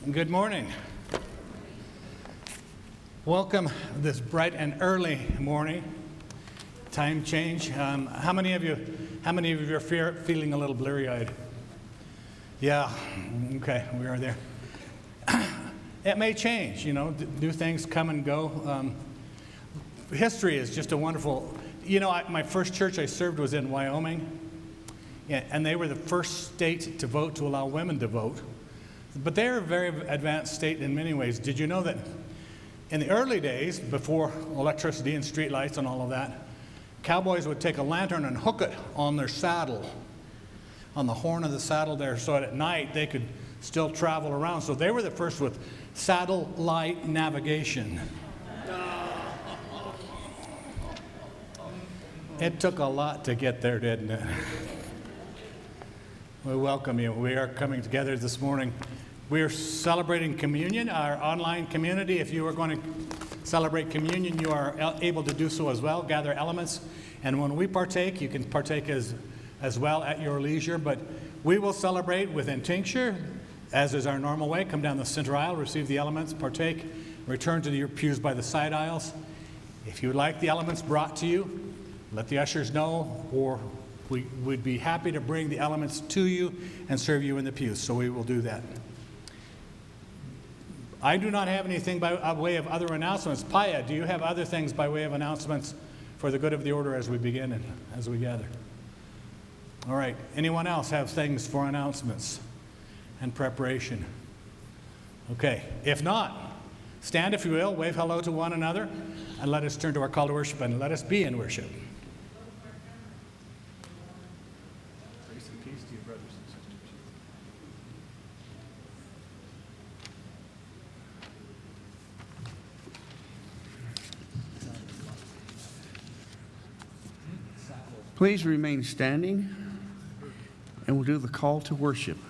Good morning. Welcome this bright and early morning. Time change. How many of you are feeling a little bleary-eyed? Yeah. Okay, we are there. It may change. New things come and go. History is just a wonderful. My first church I served was in Wyoming, and they were the first state to vote to allow women to vote. But they're a very advanced state in many ways. Did you know that in the early days, before electricity and streetlights and all of that, cowboys would take a lantern and hook it on their saddle, on the horn of the saddle there, so that at night they could still travel around. So they were the first with satellite navigation. It took a lot to get there, didn't it? We welcome you. We are coming together this morning. We are celebrating communion, our online community. If you are going to celebrate communion, you are able to do so as well. Gather elements. And when we partake, you can partake as well at your leisure. But we will celebrate within tincture, as is our normal way. Come down the center aisle, receive the elements, partake, return to your pews by the side aisles. If you would like the elements brought to you, let the ushers know, or we would be happy to bring the elements to you and serve you in the pews. So we will do that. I do not have anything by way of other announcements. Paya, do you have other things by way of announcements for the good of the order as we begin and as we gather? All right. Anyone else have things for announcements and preparation? Okay. If not, stand if you will, wave hello to one another, and let us turn to our call to worship, and let us be in worship. Grace and peace to you, brothers and sisters. Please remain standing, and we'll do the call to worship.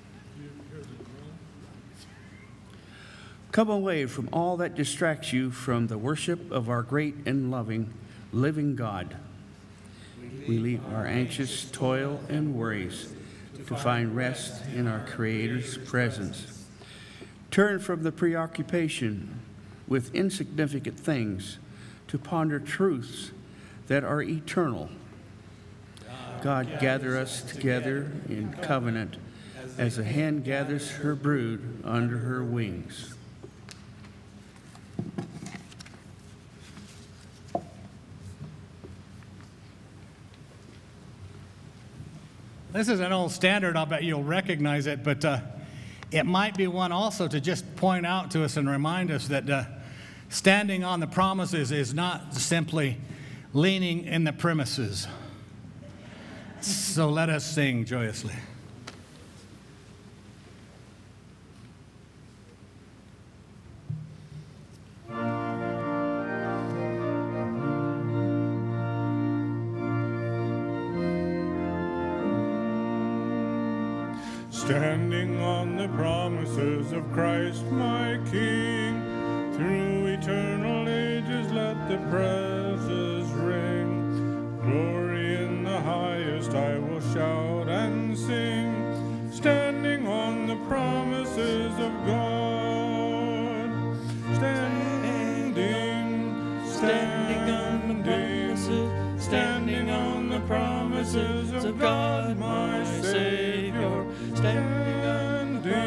Come away from all that distracts you from the worship of our great and loving, living God. We leave our anxious toil and worries to find rest in our Creator's presence. Turn from the preoccupation with insignificant things to ponder truths that are eternal. God, gather us together in covenant as a hen gathers her brood under her wings. This is an old standard. I'll bet you'll recognize it, but it might be one also to just point out to us and remind us that standing on the promises is not simply leaning in the premises. So let us sing joyously. Standing on the promises of Christ my King, through eternal ages let the praises ring. Glory in the highest I will shout and sing, standing on the promises of God. Standing on the promises of God, my Savior. Standing on the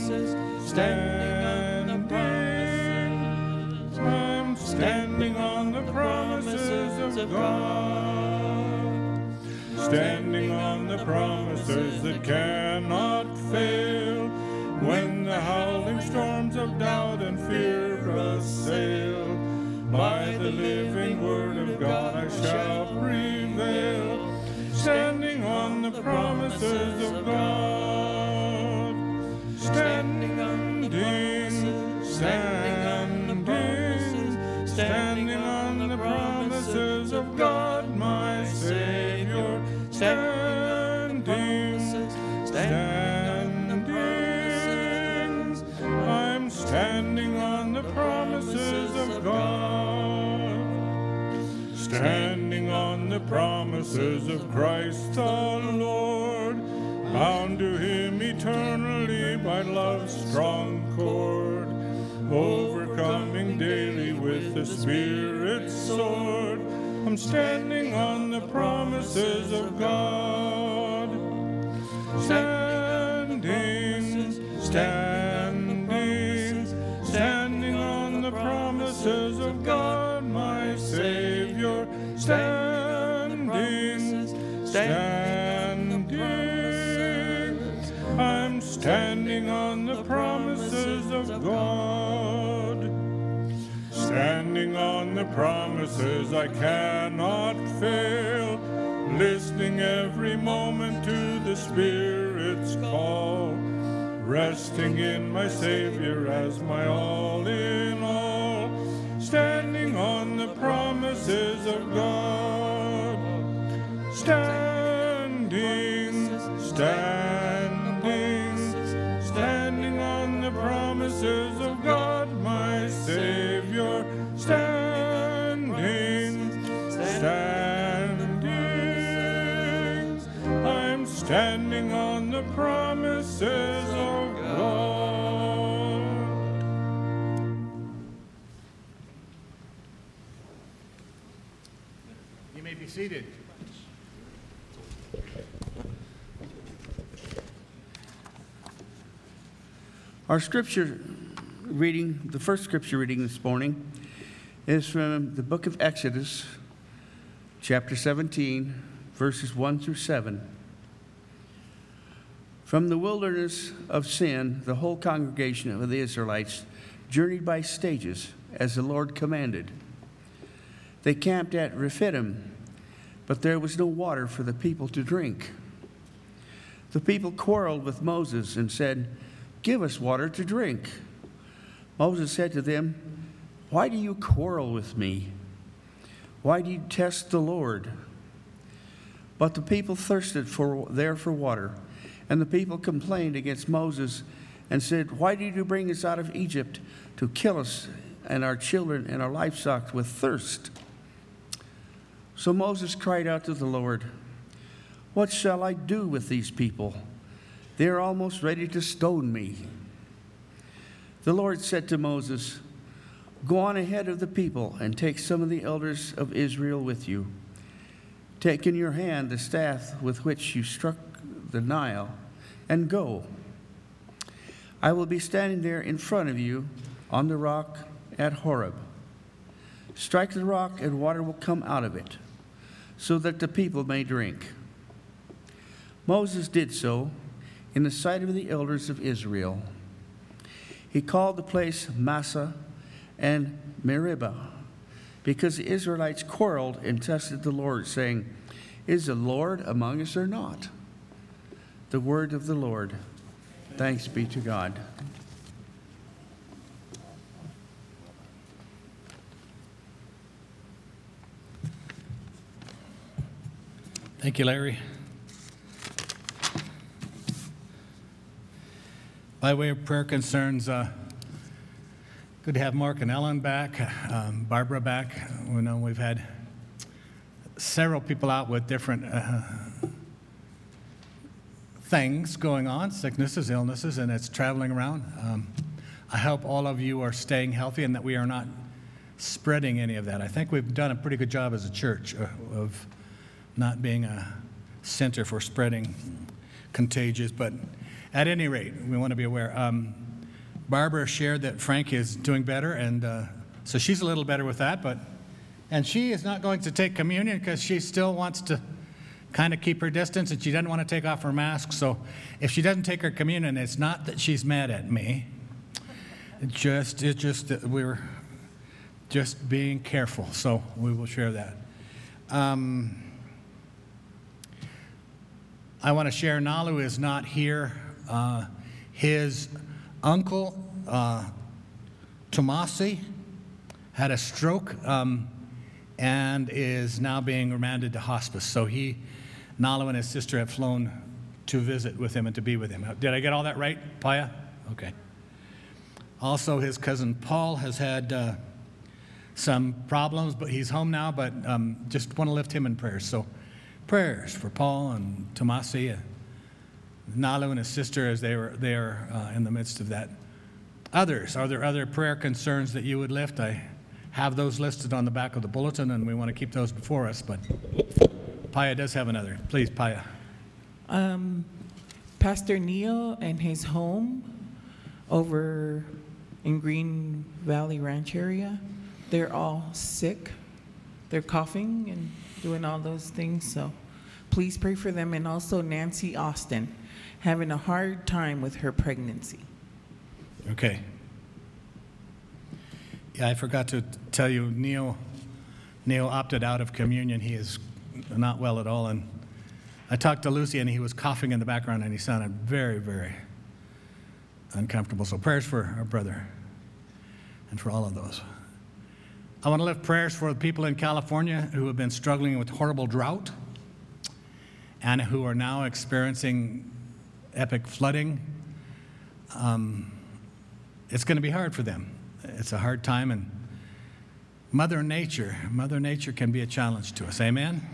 promises. I'm standing on the promises of God. Standing on the promises that cannot fail. When the howling storms of doubt and fear assail, by the living word of God I shall prevail. Standing on the promises of God. Standing on the promises of God, my Savior. I'm standing on the promises of God. Standing on the promises of Christ the Lord, bound to him eternally by love's strong cord. daily with the Spirit's sword. I'm standing on the promises of God. Standing on the promises of God, my Savior. Standing. I'm standing on the promises of God. Standing on the promises I cannot fail. Listening every moment to the Spirit's call. Resting in my Savior as my all in all. Standing on the promises of God. Standing on the promises of God, my Savior. I'm standing on the promises of God. You may be seated. Our scripture reading, the first scripture reading this morning, is from the book of Exodus, chapter 17, verses 1 through 7. From the wilderness of Sin, the whole congregation of the Israelites journeyed by stages, as the Lord commanded. They camped at Rephidim, but there was no water for the people to drink. The people quarreled with Moses and said, "Give us water to drink." Moses said to them, "Why do you quarrel with me? Why do you test the Lord?" But the people thirsted for water, and the people complained against Moses and said, "Why did you bring us out of Egypt to kill us and our children and our livestock with thirst?" So Moses cried out to the Lord, "What shall I do with these people? They are almost ready to stone me." The Lord said to Moses, "Go on ahead of the people and take some of the elders of Israel with you. Take in your hand the staff with which you struck the Nile and go. I will be standing there in front of you on the rock at Horeb. Strike the rock and water will come out of it, so that the people may drink." Moses did so in the sight of the elders of Israel. He called the place Massah and Meribah, because the Israelites quarreled and tested the Lord, saying, "Is the Lord among us or not?" The word of the Lord. Thanks be to God. Thank you, Larry. By way of prayer concerns, good to have Mark and Ellen back, Barbara back. We know we've had several people out with different things going on, sicknesses, illnesses, and it's traveling around. I hope all of you are staying healthy and that we are not spreading any of that. I think we've done a pretty good job as a church of not being a center for spreading contagious, but at any rate, we want to be aware. Barbara shared that Frank is doing better, and so she's a little better with that. And she is not going to take communion because she still wants to kind of keep her distance, and she doesn't want to take off her mask. So if she doesn't take her communion, it's not that she's mad at me. It's just that we're just being careful. So we will share that. I want to share Nalu is not here. His uncle, Tomasi, had a stroke and is now being remanded to hospice. So Nalu and his sister have flown to visit with him and to be with him. Did I get all that right, Paya? Okay. Also, his cousin Paul has had some problems, but he's home now, but just want to lift him in prayers. So prayers for Paul and Tomasi, Nalu and his sister as they are in the midst of that Others, are there other prayer concerns that you would lift? I have those listed on the back of the bulletin, and we want to keep those before us, but Paya does have another. Please, Paya. Pastor Neil and his home over in Green Valley Ranch area, they're all sick. They're coughing and doing all those things, so please pray for them. And also Nancy Austin, having a hard time with her pregnancy. Okay. Yeah, I forgot to tell you, Neil opted out of communion. He is not well at all, and I talked to Lucy, and he was coughing in the background, and he sounded very, very uncomfortable. So prayers for our brother and for all of those. I want to lift prayers for the people in California who have been struggling with horrible drought and who are now experiencing epic flooding. It's going to be hard for them. It's a hard time, and Mother Nature can be a challenge to us. Amen?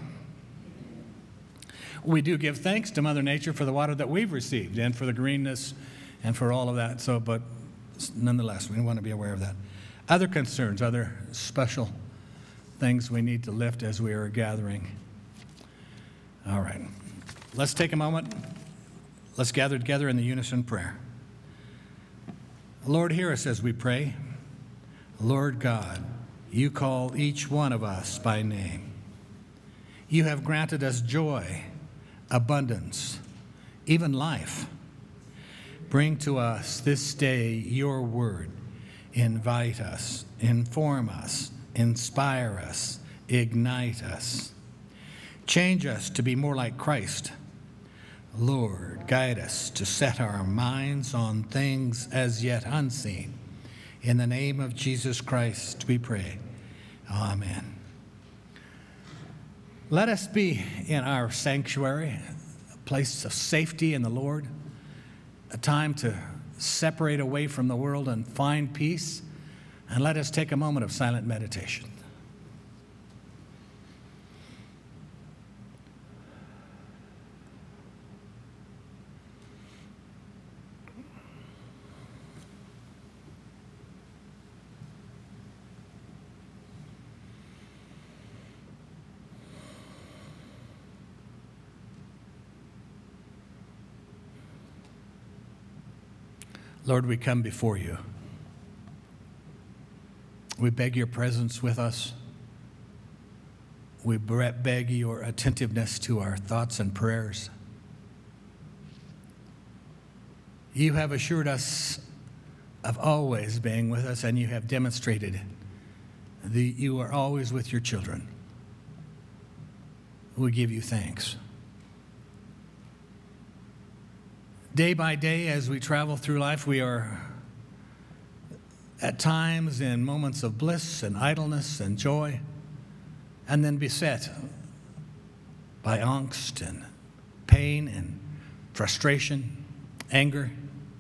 We do give thanks to Mother Nature for the water that we've received and for the greenness and for all of that. So, but nonetheless, we want to be aware of that. Other concerns, other special things we need to lift as we are gathering. All right. Let's take a moment. Let's gather together in the unison prayer. Lord, hear us as we pray. Lord God, you call each one of us by name. You have granted us joy, abundance, even life. Bring to us this day your word. Invite us, inform us, inspire us, ignite us. Change us to be more like Christ. Lord, guide us to set our minds on things as yet unseen. In the name of Jesus Christ, we pray. Amen. Let us be in our sanctuary, a place of safety in the Lord, a time to separate away from the world and find peace. And let us take a moment of silent meditation. Lord, we come before you. We beg your presence with us. We beg your attentiveness to our thoughts and prayers. You have assured us of always being with us, and you have demonstrated that you are always with your children. We give you thanks. Day by day, as we travel through life, we are at times in moments of bliss and idleness and joy, and then beset by angst and pain and frustration, anger.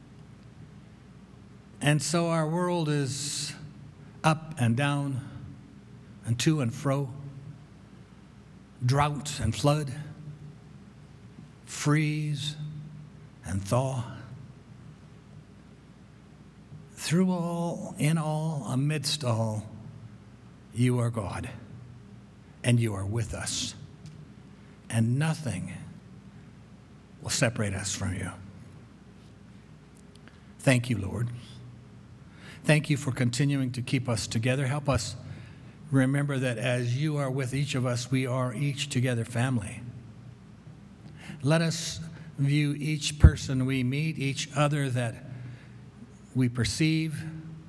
And so our world is up and down and to and fro, drought and flood, freeze and thaw. Through all, in all, amidst all, you are God, and you are with us, and nothing will separate us from you. Thank you, Lord. Thank you for continuing to keep us together. Help us remember that as you are with each of us, we are each together family. Let us view each person we meet, each other that we perceive,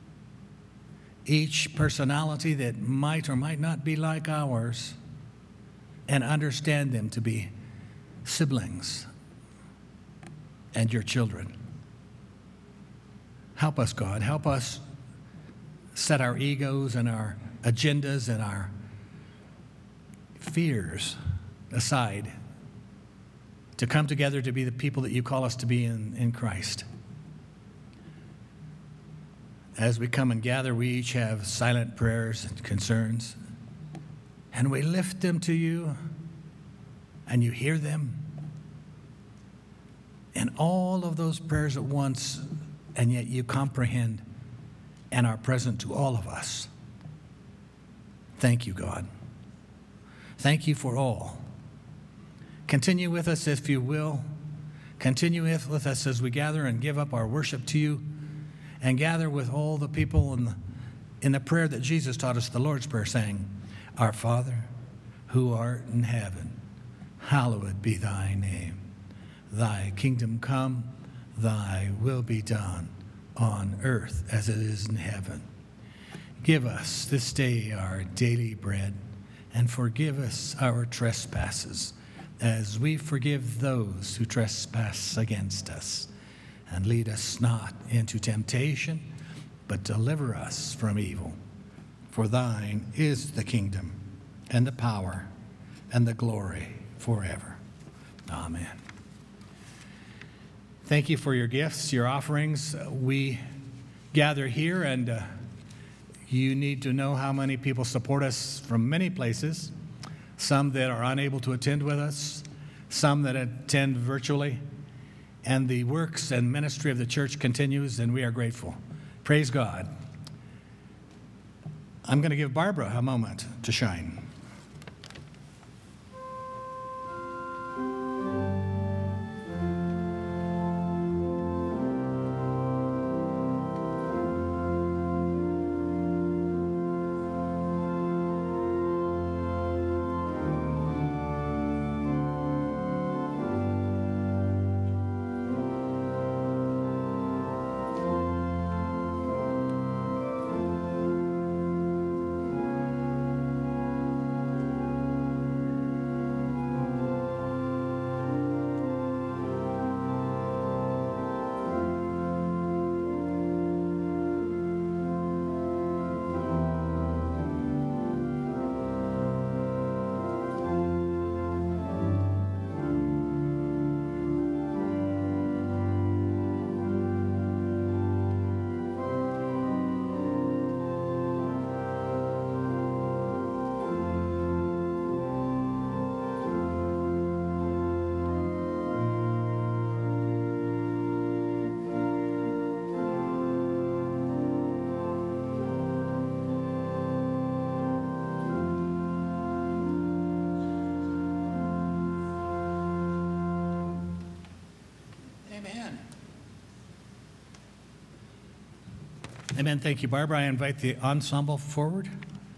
each personality that might or might not be like ours, and understand them to be siblings and your children. Help us, God. Help us set our egos and our agendas and our fears aside to come together to be the people that you call us to be in Christ. As we come and gather, we each have silent prayers and concerns, and we lift them to you, and you hear them. And all of those prayers at once, and yet you comprehend and are present to all of us. Thank you, God. Thank you for all. Continue with us if you will. Continue with us as we gather and give up our worship to you, and gather with all the people in the prayer that Jesus taught us, the Lord's Prayer, saying, Our Father, who art in heaven, hallowed be thy name. Thy kingdom come, thy will be done on earth as it is in heaven. Give us this day our daily bread, and forgive us our trespasses, as we forgive those who trespass against us. And lead us not into temptation, but deliver us from evil. For thine is the kingdom, and the power, and the glory forever. Amen. Thank you for your gifts, your offerings. We gather here, and you need to know how many people support us from many places, some that are unable to attend with us, some that attend virtually. And the works and ministry of the church continues, and we are grateful. Praise God. I'm going to give Barbara a moment to shine. Amen. Thank you, Barbara. I invite the ensemble forward.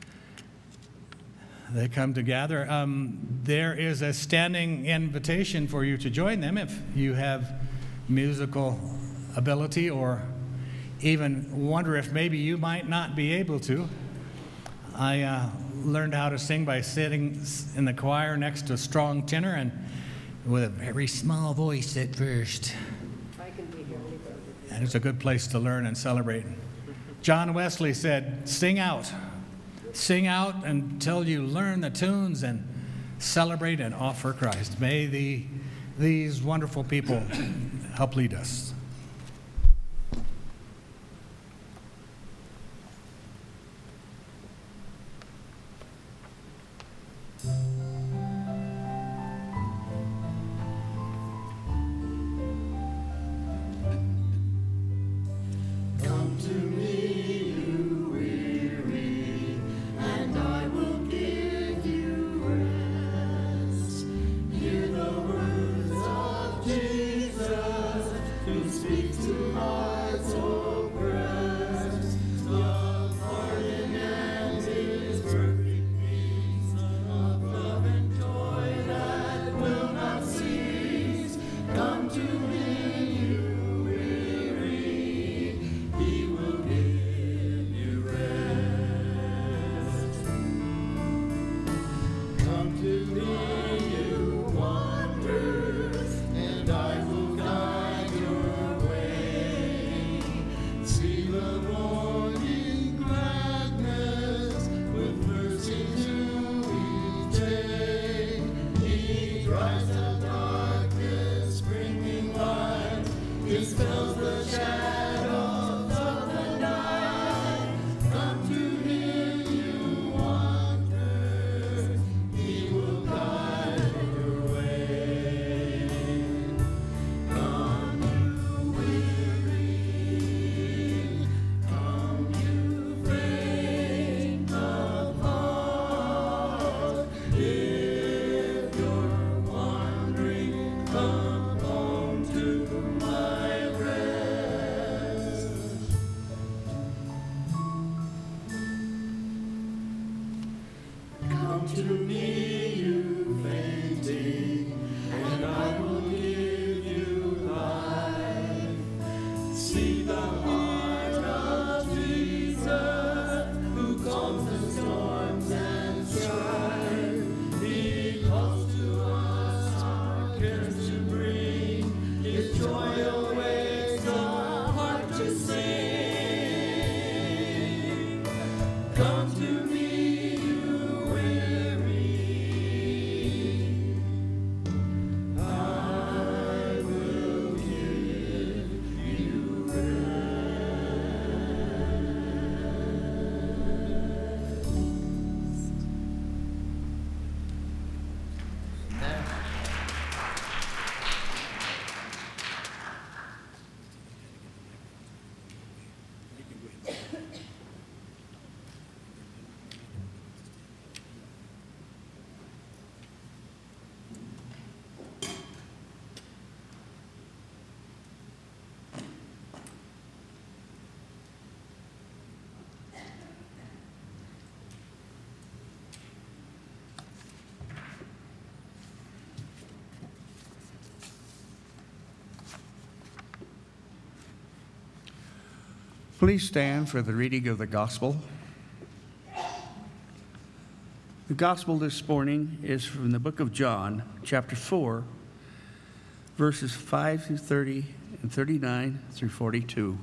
They come to gather. There is a standing invitation for you to join them if you have musical ability, or even wonder if maybe you might not be able to. I learned how to sing by sitting in the choir next to a strong tenor and with a very small voice at first. And it's a good place to learn and celebrate. John Wesley said, sing out until you learn the tunes and celebrate and offer Christ. May these wonderful people help lead us. Please stand for the reading of the gospel. The gospel this morning is from the book of John, chapter 4, verses 5 through 30 and 39 through 42.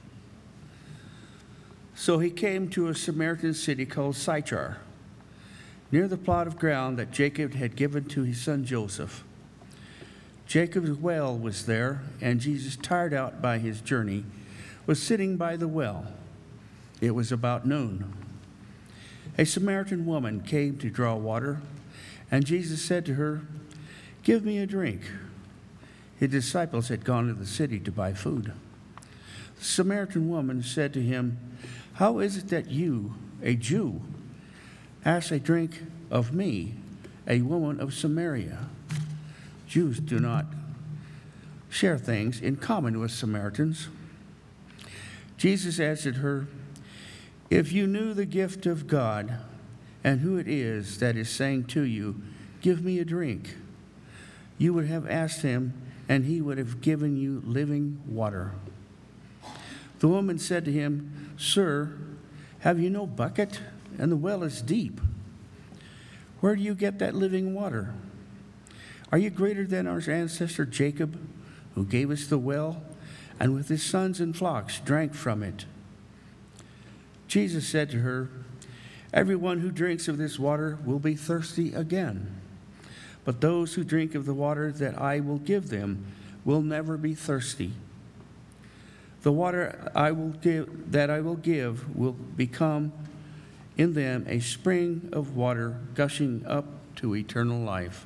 So he came to a Samaritan city called Sychar, near the plot of ground that Jacob had given to his son Joseph. Jacob's well was there, and Jesus, tired out by his journey, was sitting by the well. It was about noon. A Samaritan woman came to draw water, and Jesus said to her, "Give me a drink." His disciples had gone to the city to buy food. The Samaritan woman said to him, "How is it that you, a Jew, ask a drink of me, a woman of Samaria?" Jews do not share things in common with Samaritans. Jesus answered her, "If you knew the gift of God and who it is that is saying to you, 'Give me a drink,' you would have asked him, and he would have given you living water." The woman said to him, "Sir, have you no bucket? And the well is deep. Where do you get that living water? Are you greater than our ancestor Jacob, who gave us the well, and with his sons and flocks drank from it?" Jesus said to her, "Everyone who drinks of this water will be thirsty again. But those who drink of the water that I will give them will never be thirsty. The water I will give will become in them a spring of water gushing up to eternal life."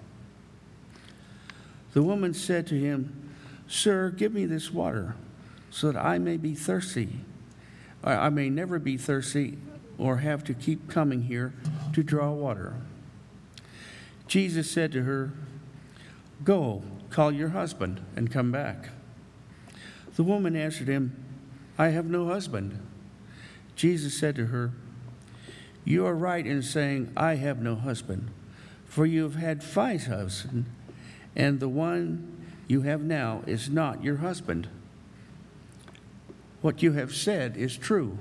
The woman said to him, "Sir, give me this water, so that I may be thirsty. I may never be thirsty or have to keep coming here to draw water." Jesus said to her, "Go, call your husband and come back." The woman answered him, "I have no husband." Jesus said to her, "You are right in saying, 'I have no husband,' for you have had 5 husbands, and the one you have now is not your husband. What you have said is true."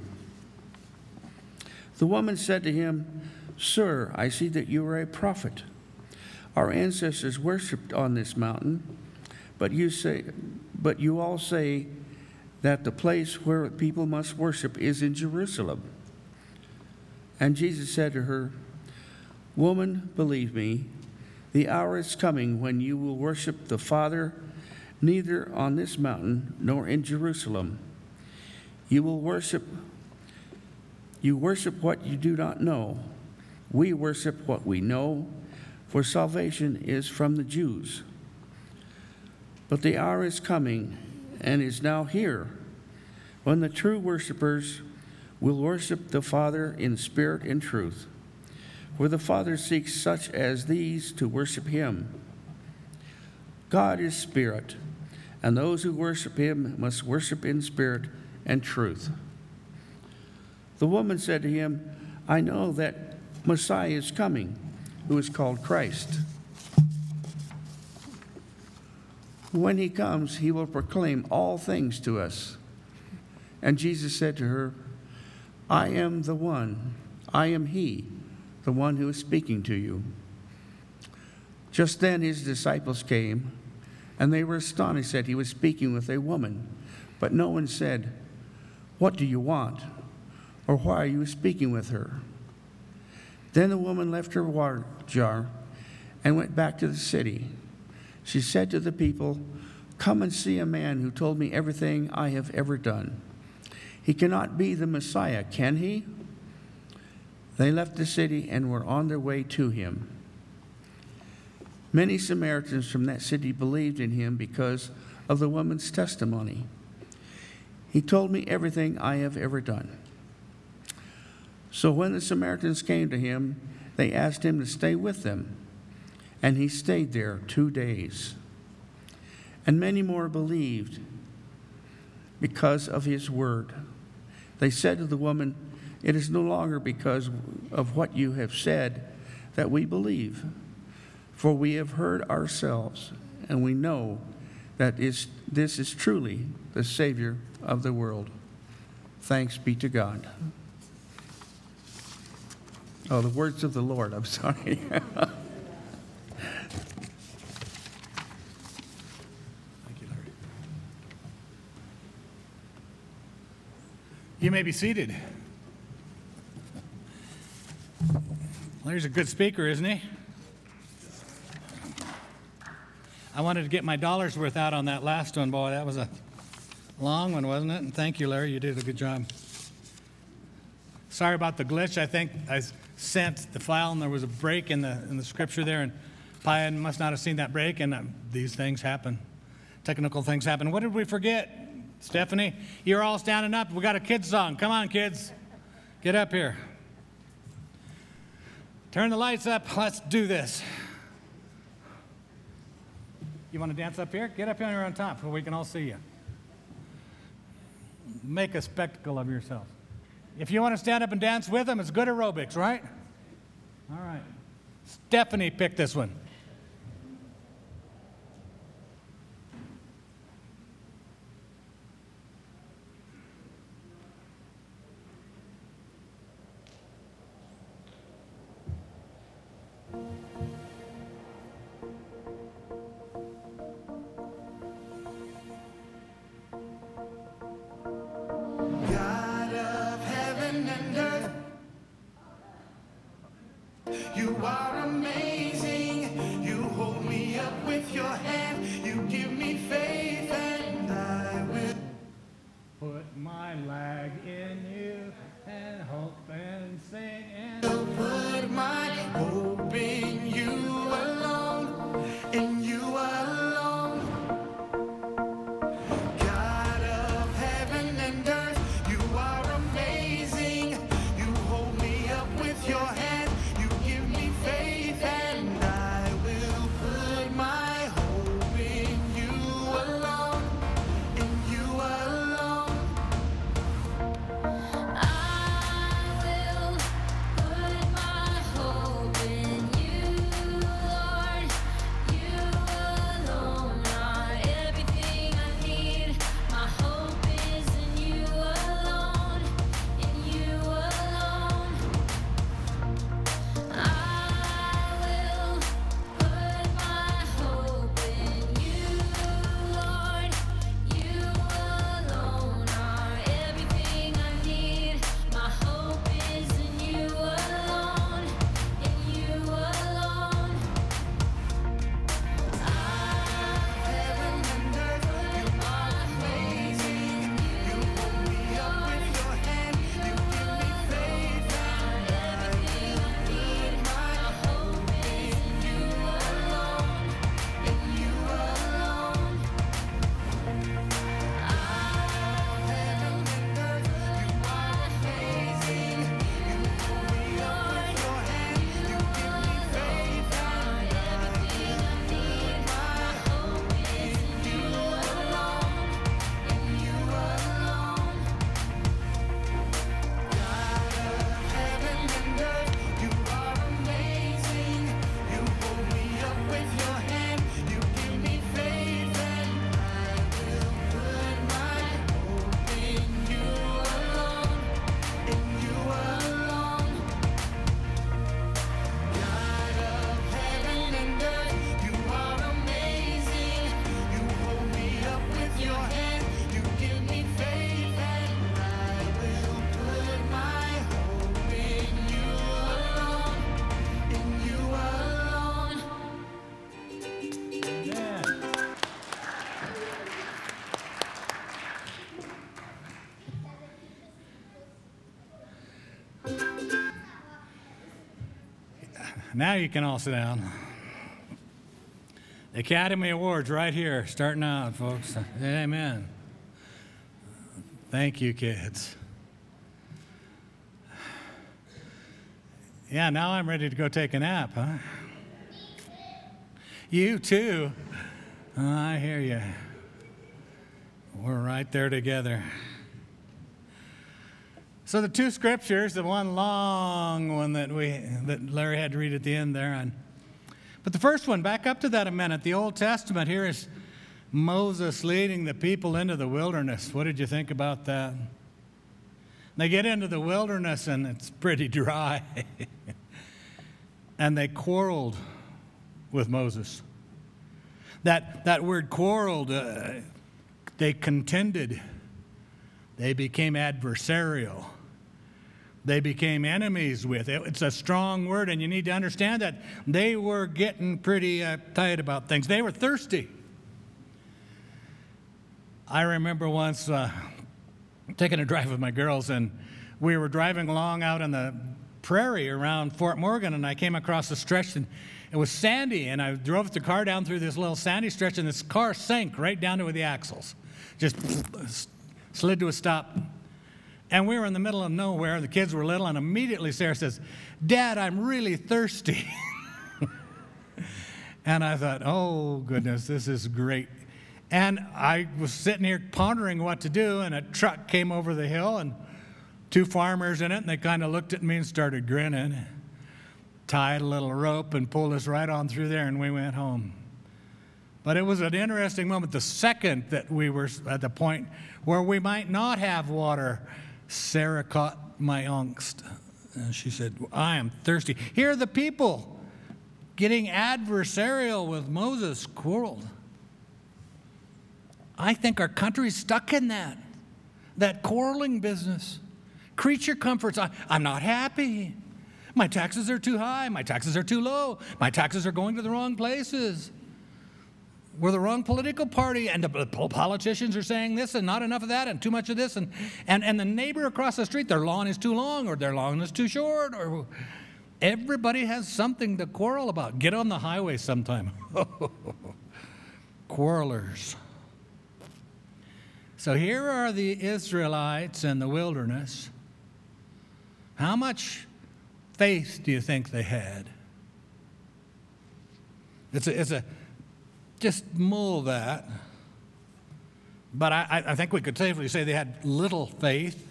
The woman said to him, "Sir, I see that you are a prophet. Our ancestors worshipped on this mountain, but you all say that the place where people must worship is in Jerusalem." And Jesus said to her, "Woman, believe me, the hour is coming when you will worship the Father neither on this mountain nor in Jerusalem. You worship what you do not know. We worship what we know, for salvation is from the Jews. But the hour is coming and is now here when the true worshipers will worship the Father in spirit and truth, for the Father seeks such as these to worship him. God is spirit, and those who worship him must worship in spirit and truth." The woman said to him, "I know that Messiah is coming, who is called Christ. When he comes, he will proclaim all things to us." And Jesus said to her, I am he, the one who is speaking to you." Just then his disciples came, and they were astonished that he was speaking with a woman. But no one said, "What do you want?" or "Why are you speaking with her?" Then the woman left her water jar and went back to the city. She said to the people, "Come and see a man who told me everything I have ever done. He cannot be the Messiah, can he?" They left the city and were on their way to him. Many Samaritans from that city believed in him because of the woman's testimony. "He told me everything I have ever done." So when the Samaritans came to him, they asked him to stay with them, and he stayed there 2 days. And many more believed because of his word. They said to the woman, "It is no longer because of what you have said that we believe, for we have heard ourselves, and we know that this is truly the Savior of the world." Thanks be to God. Oh, the words of the Lord, I'm sorry. Thank you, Larry. You may be seated. Larry's a good speaker, isn't he? I wanted to get my dollar's worth out on that last one. Boy, that was a long one, wasn't it? And thank you, Larry. You did a good job. Sorry about the glitch. I think I sent the file and there was a break in the scripture there, and Paya must not have seen that break, and these things happen. Technical things happen. What did we forget? Stephanie, you're all standing up. We got a kids song. Come on, kids. Get up here. Turn the lights up. Let's do this. You want to dance up here? Get up here on top where we can all see you. Make a spectacle of yourself. If you want to stand up and dance with them, it's good aerobics, right? All right. Stephanie picked this one. God of heaven and earth, you are amazing. You hold me up with your hand. You give me faith, and I will Put my leg in you and hope and sing and put my hope in you alone, in you alone. God of heaven and earth, you are amazing. You hold me up with your hand. You give me faith, and I will put my hope in you alone, in you alone. I will put my hope in you, Lord. You alone are everything I need. My hope is in you alone, in you alone. I will put my hope in you, Lord. You alone are everything I need. My hope is in you alone, in you alone. Heaven and earth, you are amazing. You hold me up with your hand. You give me faith, and I will put my hope in you alone, in you alone. Heaven and earth, you are amazing. You hold me up with your hand. You give me faith, and I will put my hope in you alone, in you alone. God of heaven and earth, you are amazing. You hold me up with your hand. You give me faith, and I will put my hope in you alone, in you alone. God of heaven and earth, you are amazing. You hold me up with your hand. You give me faith, and I will put my hope in you alone, in you alone. yeah. Now you can all sit down. The Academy Awards right here, starting out, folks. Amen. Thank you, kids. Yeah, now I'm ready to go take a nap, huh? You too. Oh, I hear you. We're right there together. So the two scriptures, the one long one that Larry had to read at the end there, but the first one, back up to that a minute. The Old Testament here is Moses leading the people into the wilderness. What did you think about that? They get into the wilderness and it's pretty dry. And they quarreled with Moses. That word quarreled, they contended. They became adversarial. They became enemies with it. It's a strong word, and you need to understand that they were getting pretty tight about things. They were thirsty. I remember once taking a drive with my girls, and we were driving along out on the prairie around Fort Morgan, and I came across a stretch, and it was sandy, and I drove the car down through this little sandy stretch, and this car sank right down to the axles. Just slid to a stop. And we were in the middle of nowhere. The kids were little, and immediately Sarah says, "Dad, I'm really thirsty." And I thought, oh, goodness, this is great. And I was sitting here pondering what to do, and a truck came over the hill, and two farmers in it, and they kind of looked at me and started grinning, tied a little rope and pulled us right on through there, and we went home. But it was an interesting moment. The second that we were at the point where we might not have water, Sarah caught my angst. And she said, "I am thirsty." Here are the people getting adversarial with Moses, quarreled. I think our country's stuck in that quarreling business. Creature comforts. I'm not happy. My taxes are too high. My taxes are too low. My taxes are going to the wrong places. We're the wrong political party, and the politicians are saying this and not enough of that and too much of this. And the neighbor across the street, their lawn is too long or their lawn is too short. Or everybody has something to quarrel about. Get on the highway sometime. Quarrelers. So here are the Israelites in the wilderness. How much faith do you think they had? It's a just mull that. But I think we could safely say they had little faith.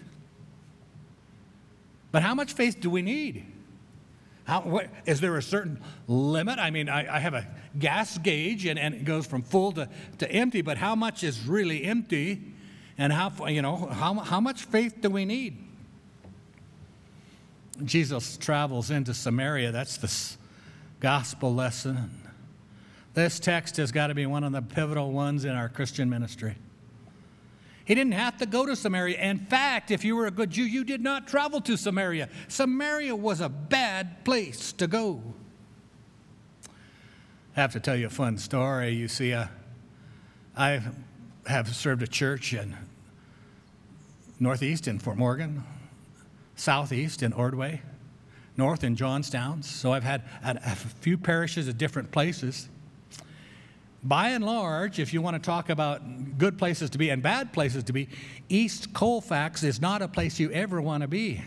But how much faith do we need? Is there a certain limit? I mean, I have a gas gauge, and it goes from full to empty, but how much is really empty? And how much faith do we need? Jesus travels into Samaria. That's the gospel lesson. This text has got to be one of the pivotal ones in our Christian ministry. He didn't have to go to Samaria. In fact, if you were a good Jew, you did not travel to Samaria. Samaria was a bad place to go. I have to tell you a fun story. You see, I have served a church in northeast in Fort Morgan, southeast in Ordway, north in Johnstown. So I've had a few parishes at different places. By and large, if you want to talk about good places to be and bad places to be, East Colfax is not a place you ever want to be.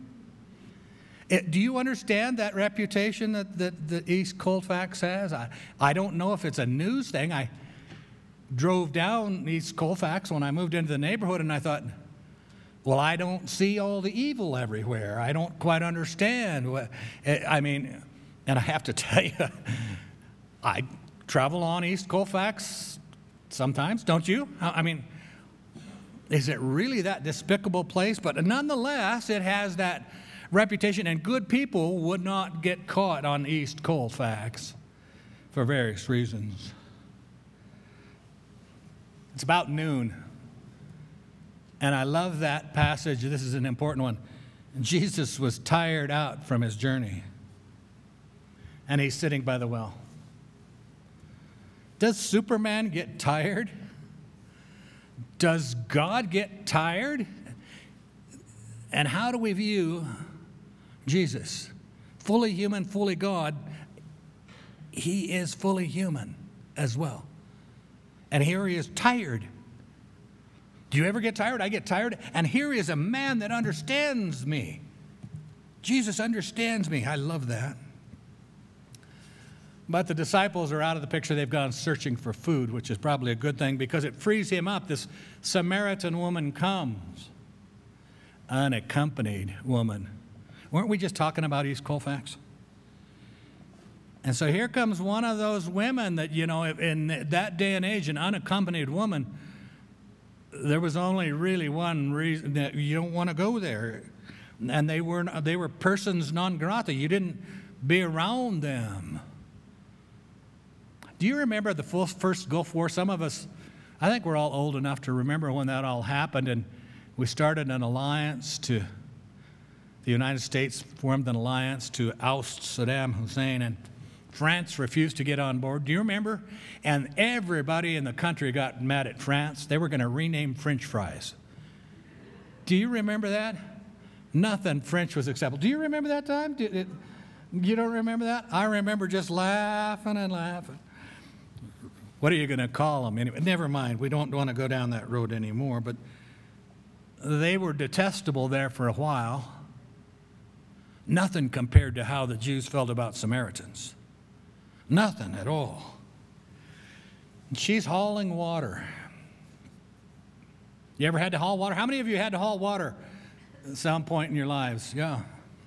Do you understand that reputation that East Colfax has? I don't know if it's a news thing. I drove down East Colfax when I moved into the neighborhood, and I thought, well, I don't see all the evil everywhere. I don't quite understand. And I have to tell you, I travel on East Colfax sometimes, don't you? I mean, is it really that despicable place? But nonetheless, it has that reputation, and good people would not get caught on East Colfax for various reasons. It's about noon, and I love that passage. This is an important one. Jesus was tired out from his journey, and he's sitting by the well. Does Superman get tired? Does God get tired? And how do we view Jesus? Fully human, fully God. He is fully human as well. And here he is tired. Do you ever get tired? I get tired. And here is a man that understands me. Jesus understands me. I love that. But the disciples are out of the picture. They've gone searching for food, which is probably a good thing because it frees him up. This Samaritan woman comes, unaccompanied woman. Weren't we just talking about East Colfax? And so here comes one of those women that, in that day and age, an unaccompanied woman, there was only really one reason that you don't want to go there. And they were persons non grata. You didn't be around them. Do you remember the first Gulf War? Some of us, I think we're all old enough to remember when that all happened, and we started an alliance to, the United States formed an alliance to oust Saddam Hussein, and France refused to get on board. Do you remember? And everybody in the country got mad at France. They were going to rename French fries. Do you remember that? Nothing French was acceptable. Do you remember that time? You don't remember that? I remember just laughing and laughing. What are you going to call them anyway? Never mind. We don't want to go down that road anymore. But they were detestable there for a while. Nothing compared to how the Jews felt about Samaritans. Nothing at all. And she's hauling water. You ever had to haul water? How many of you had to haul water at some point in your lives? Yeah.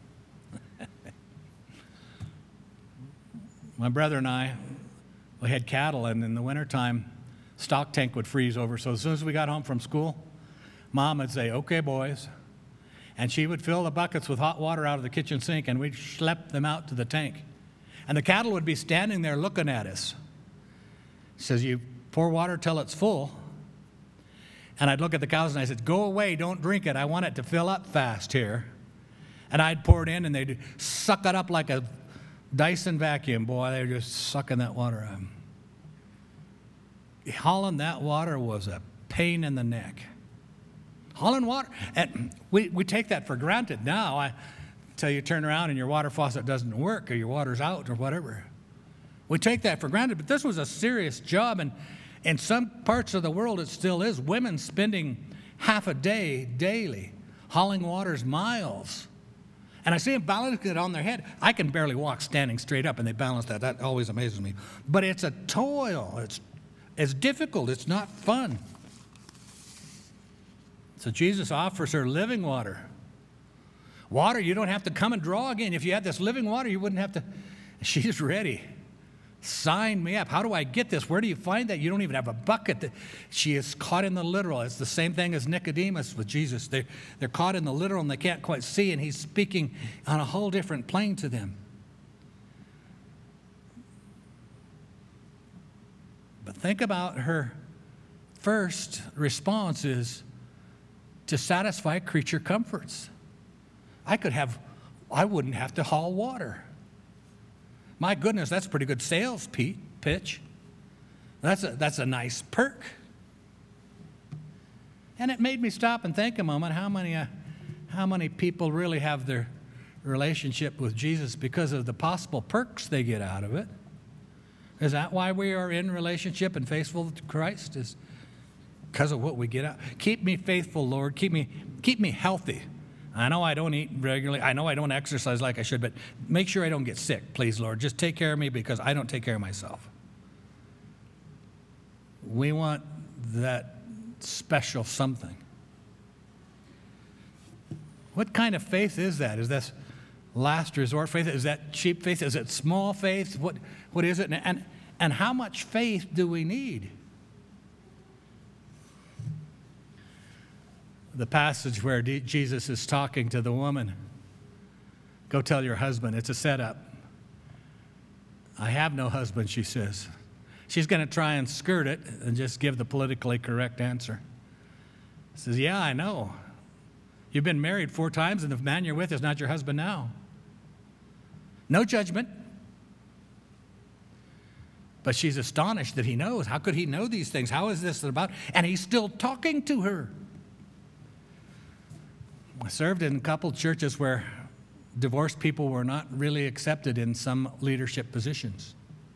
My brother and I, we had cattle, and in the wintertime, stock tank would freeze over. So as soon as we got home from school, Mom would say, "Okay, boys." And she would fill the buckets with hot water out of the kitchen sink, and we'd schlep them out to the tank. And the cattle would be standing there looking at us. She says, "You pour water till it's full." And I'd look at the cows and I said, "Go away, don't drink it. I want it to fill up fast here." And I'd pour it in, and they'd suck it up like a Dyson vacuum. Boy, they were just sucking that water up. Hauling that water was a pain in the neck. Hauling water. And we take that for granted now. Until you turn around and your water faucet doesn't work, or your water's out, or whatever. We take that for granted, but this was a serious job, and in some parts of the world it still is. Women spending half a day daily hauling waters miles. And I see them balancing it on their head. I can barely walk standing straight up, and they balance that. That always amazes me. But it's a toil. It's difficult. It's not fun. So Jesus offers her living water. Water you don't have to come and draw again. If you had this living water, you wouldn't have to. She's ready. Sign me up. How do I get this? Where do you find that? You don't even have a bucket. She is caught in the literal. It's the same thing as Nicodemus with Jesus. They're caught in the literal, and they can't quite see, and he's speaking on a whole different plane to them. But think about her first response is to satisfy creature comforts. I wouldn't have to haul water. My goodness, that's a pretty good sales pitch. That's a nice perk. And it made me stop and think a moment, how many people really have their relationship with Jesus because of the possible perks they get out of it? Is that why we are in relationship and faithful to Christ? Is because of what we get out? Keep me faithful, Lord. Keep me healthy. I know I don't eat regularly. I know I don't exercise like I should, but make sure I don't get sick, please, Lord. Just take care of me because I don't take care of myself. We want that special something. What kind of faith is that? Is that last resort faith? Is that cheap faith? Is it small faith? What is it? And how much faith do we need? The passage where Jesus is talking to the woman, "Go tell your husband." It's a setup. "I have no husband," she says. She's going to try and skirt it and just give the politically correct answer. He says, "Yeah, I know. You've been married 4 times, and the man you're with is not your husband now." No judgment. But she's astonished that he knows. How could he know these things? How is this about? And he's still talking to her. I served in a couple churches where divorced people were not really accepted in some leadership positions.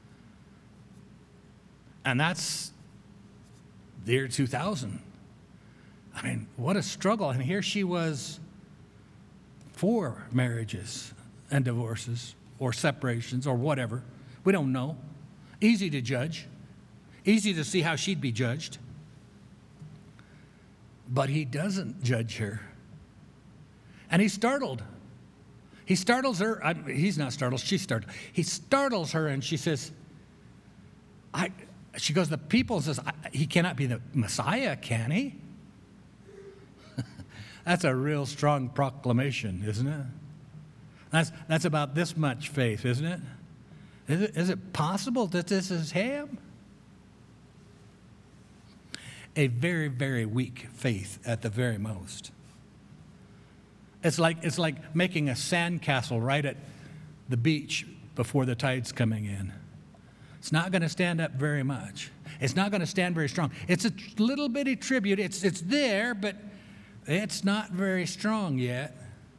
And that's the year 2000. I mean, what a struggle. And here she was, 4 marriages and divorces or separations or whatever. We don't know. Easy to judge. Easy to see how she'd be judged. But he doesn't judge her. And he's startled. He startles her. He's not startled. She's startled. He startles her, and she says, she goes to the people and says, "He cannot be the Messiah, can he?" That's a real strong proclamation, isn't it? That's about this much faith, isn't it? Is it possible that this is him? A very, very weak faith at the very most. It's like making a sandcastle right at the beach before the tide's coming in. It's not going to stand up very much. It's not going to stand very strong. It's a little bitty tribute. It's there, but it's not very strong yet.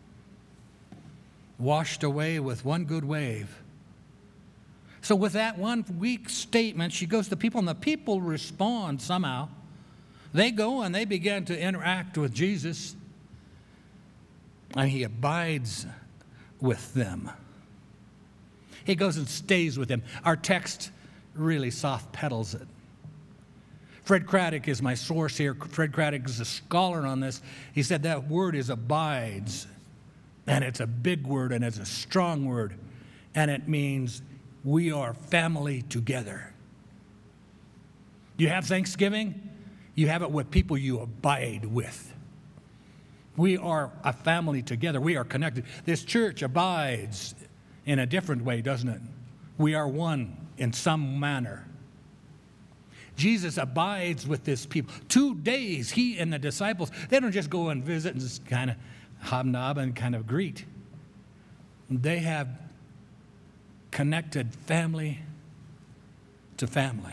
Washed away with one good wave. So with that one weak statement, she goes to the people, and the people respond somehow. They go and they begin to interact with Jesus, and he abides with them. He goes and stays with them. Our text really soft pedals it. Fred Craddock is my source here. Fred Craddock is a scholar on this. He said that word is abides, and it's a big word, and it's a strong word, and it means we are family together. You have Thanksgiving? You have it with people you abide with. We are a family together. We are connected. This church abides in a different way, doesn't it? We are one in some manner. Jesus abides with this people. 2 days, he and the disciples, they don't just go and visit and just kind of hobnob and kind of greet. They have connected family to family.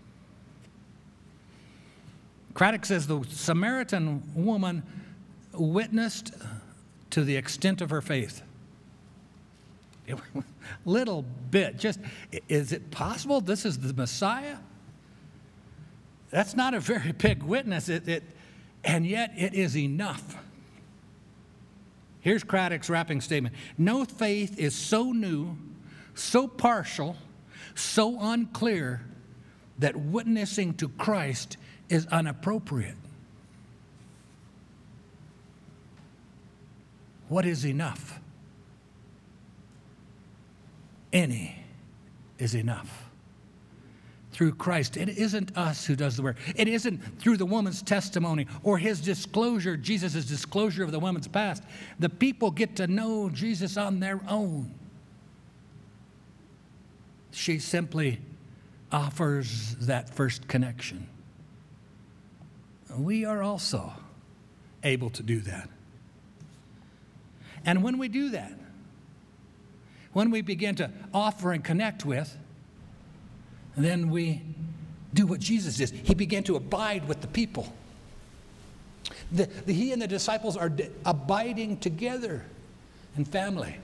Craddock says the Samaritan woman witnessed to the extent of her faith. Little bit, just, is it possible this is the Messiah? That's not a very big witness, and yet it is enough. Here's Craddock's wrapping statement. No faith is so new, so partial, so unclear that witnessing to Christ is inappropriate. What is enough? Any is enough. Through Christ. It isn't us who does the work. It isn't through the woman's testimony or his disclosure, Jesus' disclosure of the woman's past. The people get to know Jesus on their own. She simply offers that first connection. We are also able to do that. And when we do that, when we begin to offer and connect with, then we do what Jesus did. He began to abide with the people. He and the disciples are abiding together in family.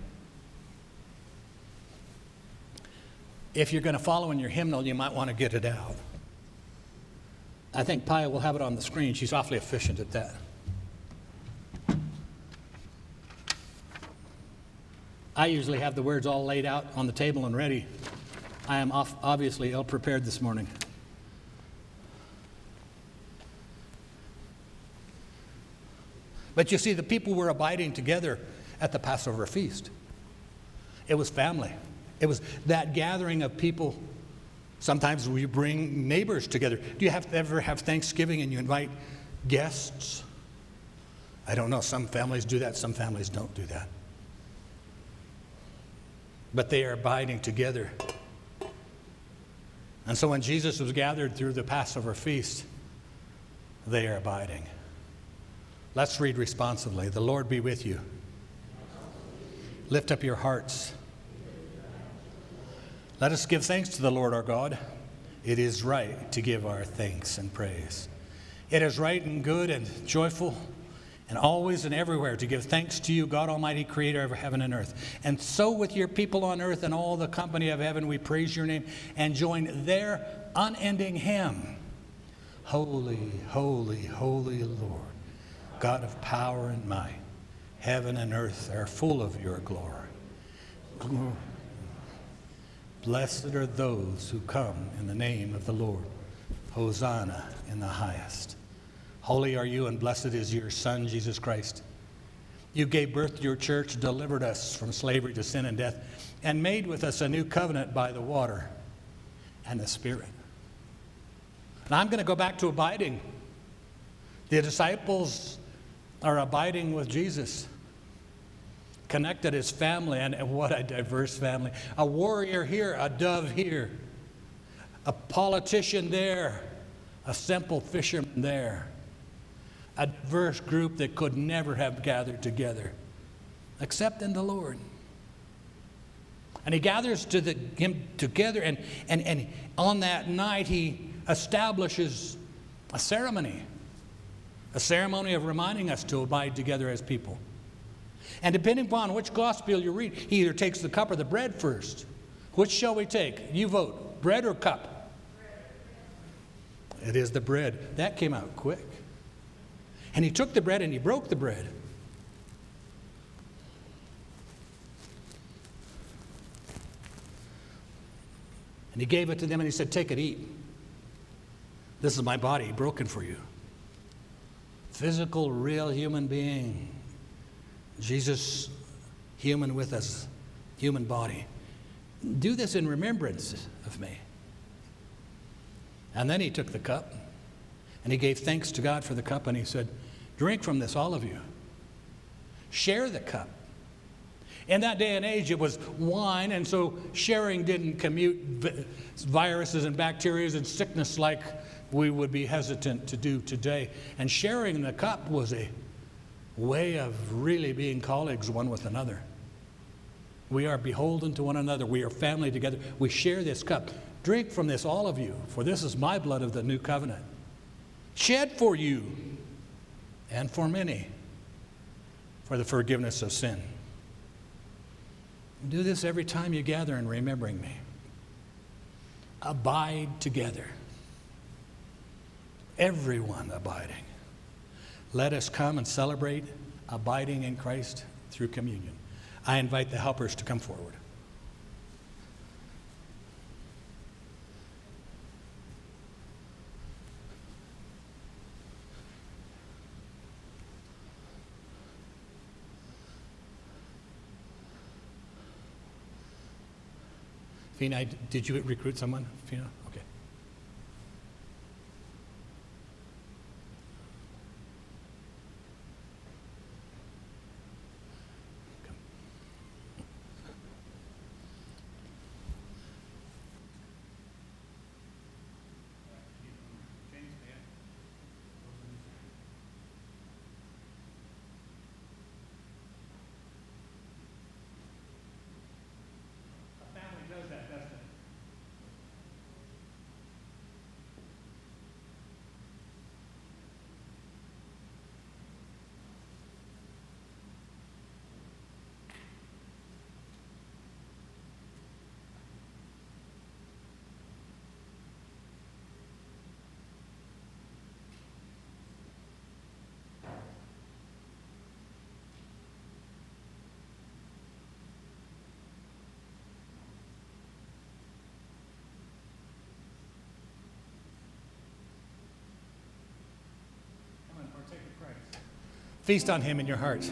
If you're going to follow in your hymnal, you might want to get it out. I think Pia will have it on the screen. She's awfully efficient at that. I usually have the words all laid out on the table and ready. I am obviously ill-prepared this morning. But you see, the people were abiding together at the Passover feast. It was family. It was that gathering of people. Sometimes we bring neighbors together. Do you ever have Thanksgiving and you invite guests? I don't know. Some families do that. Some families don't do that. But they are abiding together. And so when Jesus was gathered through the Passover feast, they are abiding. Let's read responsively. The Lord be with you. Lift up your hearts. Let us give thanks to the Lord our God. It is right to give our thanks and praise. It is right and good and joyful and always and everywhere to give thanks to you, God Almighty, creator of heaven and earth. And so with your people on earth and all the company of heaven, we praise your name and join their unending hymn. Holy, holy, holy Lord, God of power and might, heaven and earth are full of your glory. Blessed are those who come in the name of the Lord. Hosanna in the highest. Holy are you and blessed is your Son, Jesus Christ. You gave birth to your church, delivered us from slavery to sin and death, and made with us a new covenant by the water and the Spirit. And I'm going to go back to abiding. The disciples are abiding with Jesus, connected as family, and what a diverse family. A warrior here, a dove here, a politician there, a simple fisherman there, a diverse group that could never have gathered together except in the Lord. And he gathers him together, and on that night he establishes a ceremony of reminding us to abide together as people. And depending upon which gospel you read, he either takes the cup or the bread first. Which shall we take? You vote, bread or cup? It is the bread. That came out quick. And he took the bread and he broke the bread. And he gave it to them and he said, take it, eat. This is my body broken for you. Physical, real human being. Jesus, human with us, human body. Do this in remembrance of me. And then he took the cup and he gave thanks to God for the cup and he said, drink from this, all of you. Share the cup. In that day and age, it was wine, and so sharing didn't commute viruses and bacteria and sickness like we would be hesitant to do today. And sharing the cup was a way of really being colleagues one with another. We are beholden to one another. We are family together. We share this cup. Drink from this, all of you, for this is my blood of the new covenant, shed for you and for many for the forgiveness of sin. Do this every time you gather in remembering me. Abide together. Everyone abiding. Let us come and celebrate abiding in Christ through communion. I invite the helpers to come forward. Fina, did you recruit someone? Fina? Okay. Come. A family does that, doesn't it? Come on, partake of Christ. Feast on him in your hearts.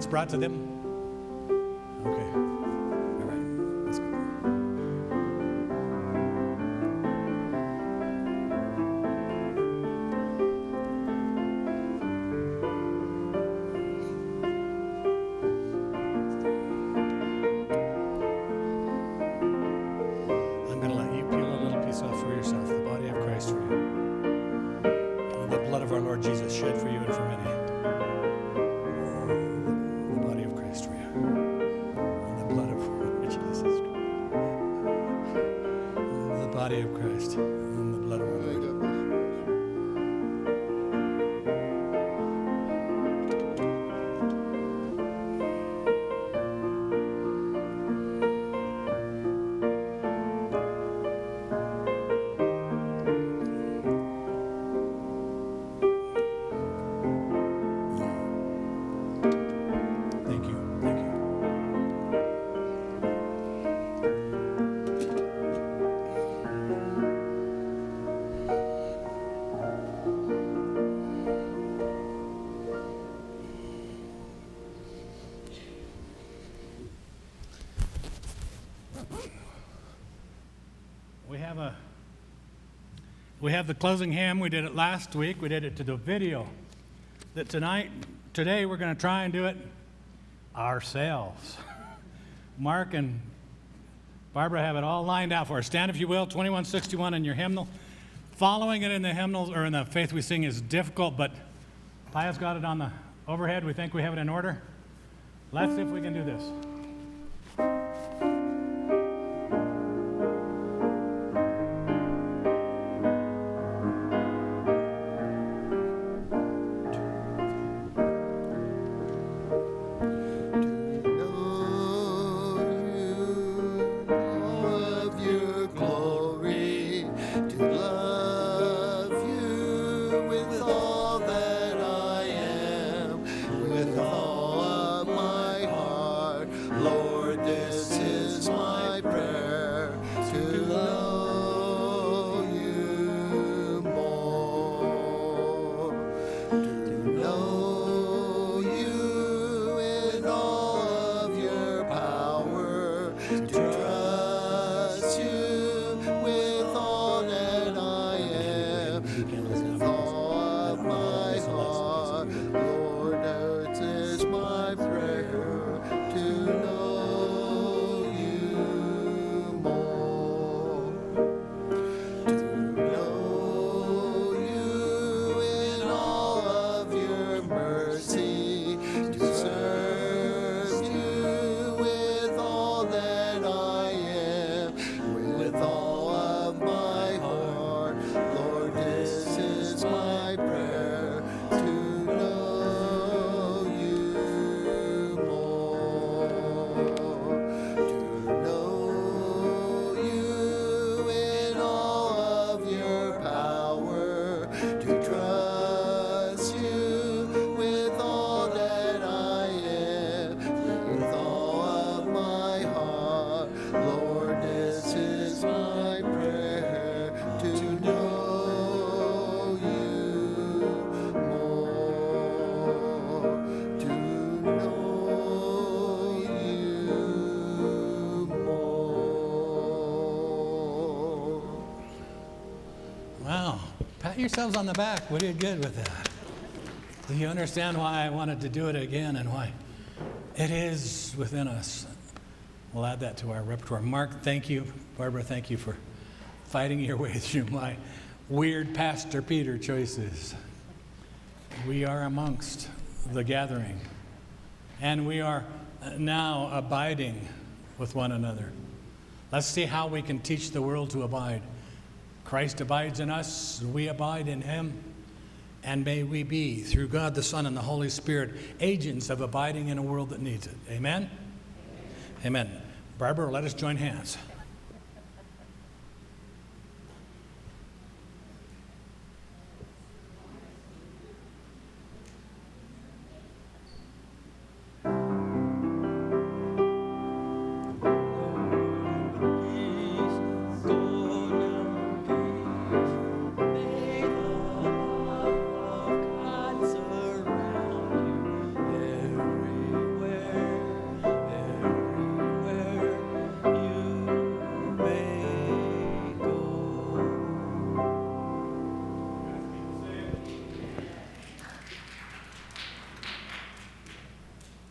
that's brought to them? Okay. All right. Let's go. I'm going to let you peel a little piece off for yourself, the body of Christ for you. The blood of our Lord Jesus shed for you and for many. The body of Christ for you. The blood of our Lord Jesus. The body of Christ and the blood of our Lord. Thank you. Thank you. We have the closing hymn. We did it last week. We did it to the video. That today we're going to try and do it ourselves. Mark and Barbara have it all lined out for us. Stand, if you will, 2161 in your hymnal. Following it in the hymnals or in the Faith We Sing is difficult, but Pia's got it on the overhead. We think we have it in order. Let's see if we can do this. Pat yourselves on the back. We did good with that. Do you understand why I wanted to do it again and why? It is within us. We'll add that to our repertoire. Mark, thank you. Barbara, thank you for fighting your way through my weird Pastor Peter choices. We are amongst the gathering, and we are now abiding with one another. Let's see how we can teach the world to abide. Christ abides in us, we abide in him, and may we be, through God the Son and the Holy Spirit, agents of abiding in a world that needs it. Amen? Amen. Barbara, let us join hands.